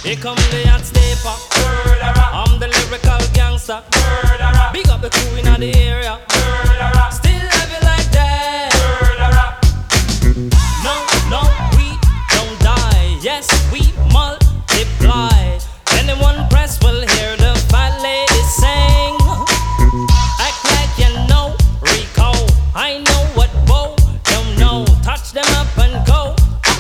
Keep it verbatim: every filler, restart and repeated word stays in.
Here come the hot stepper. I'm the lyrical gangster. Big up the crew in the area. Still heavy